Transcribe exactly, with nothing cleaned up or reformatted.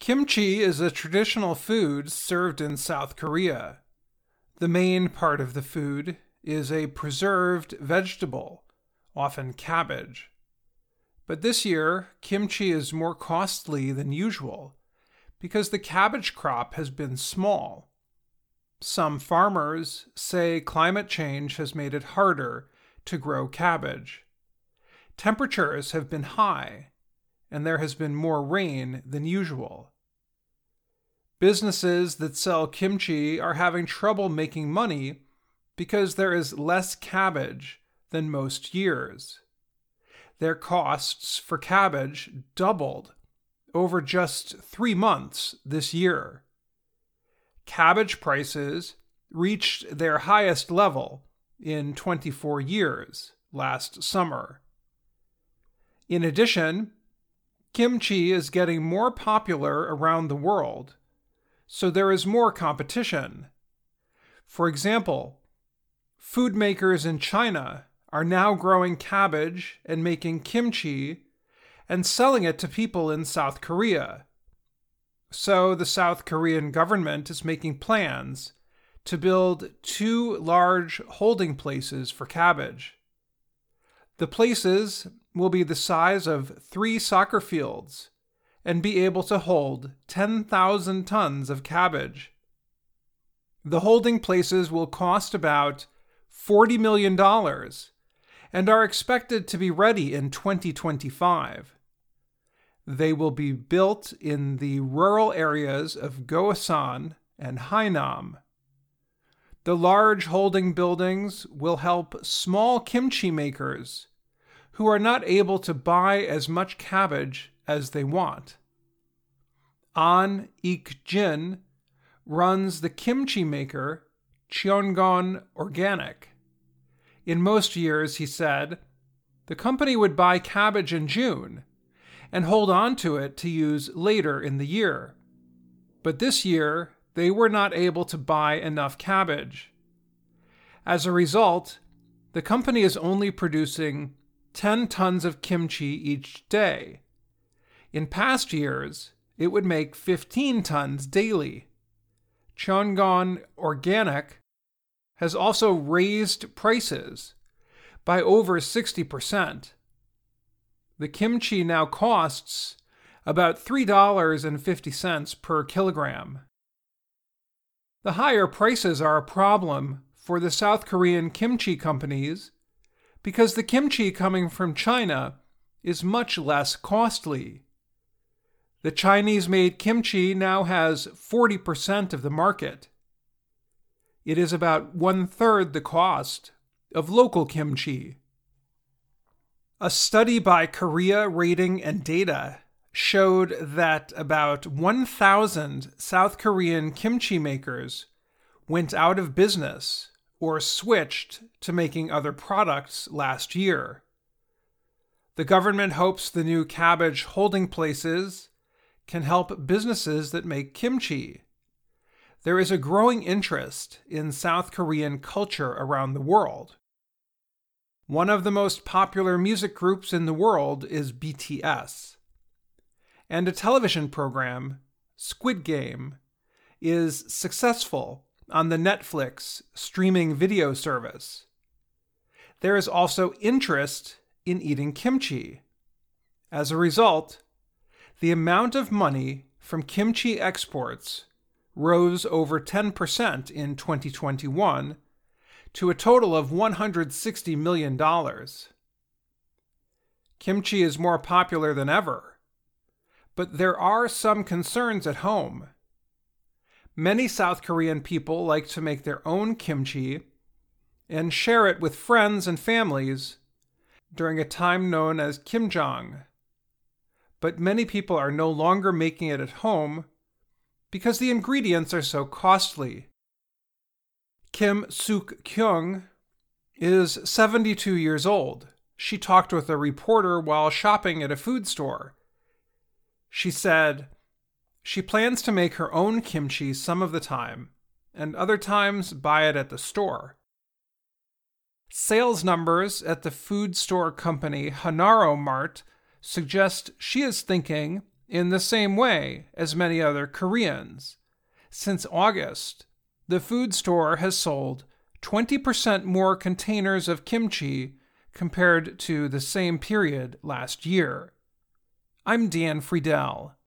Kimchi is a traditional food served in South Korea. The main part of the food is a preserved vegetable, often cabbage. But this year, kimchi is more costly than usual because the cabbage crop has been small. Some farmers say climate change has made it harder to grow cabbage. Temperatures have been high, and there has been more rain than usual. Businesses that sell kimchi are having trouble making money because there is less cabbage than most years. Their costs for cabbage doubled over just three months this year. Cabbage prices reached their highest level in twenty-four years last summer. In addition, kimchi is getting more popular around the world, so there is more competition. For example, food makers in China are now growing cabbage and making kimchi and selling it to people in South Korea. So the South Korean government is making plans to build two large holding places for cabbage. The places will be the size of three soccer fields and be able to hold ten thousand tons of cabbage. The holding places will cost about forty million dollars and are expected to be ready in twenty twenty-five. They will be built in the rural areas of Gosan and Hainam. The large holding buildings will help small kimchi makers who are not able to buy as much cabbage as they want. An Ik-jin runs the kimchi maker Cheongon Organic. In most years, he said, the company would buy cabbage in June and hold on to it to use later in the year. But this year, they were not able to buy enough cabbage. As a result, the company is only producing ten tons of kimchi each day. In past years, it would make fifteen tons daily. Cheongon Organic has also raised prices by over sixty percent. The kimchi now costs about three dollars and fifty cents per kilogram. The higher prices are a problem for the South Korean kimchi companies because the kimchi coming from China is much less costly. The Chinese-made kimchi now has forty percent of the market. It is about one-third the cost of local kimchi. A study by Korea Rating and Data showed that about one thousand South Korean kimchi makers went out of business or switched to making other products last year. The government hopes the new cabbage holding places can help businesses that make kimchi. There is a growing interest in South Korean culture around the world. One of the most popular music groups in the world is B T S. And a television program, Squid Game, is successful on the Netflix streaming video service. There is also interest in eating kimchi. As a result, the amount of money from kimchi exports rose over ten percent in twenty twenty-one to a total of one hundred sixty million dollars. Kimchi is more popular than ever, but there are some concerns at home. Many South Korean people like to make their own kimchi and share it with friends and families during a time known as Kimjang. But many people are no longer making it at home because the ingredients are so costly. Kim Suk-kyung is seventy-two years old. She talked with a reporter while shopping at a food store. She said she plans to make her own kimchi some of the time, and other times buy it at the store. Sales numbers at the food store company Hanaro Mart suggest she is thinking in the same way as many other Koreans. Since August, the food store has sold twenty percent more containers of kimchi compared to the same period last year. I'm Dan Friedel.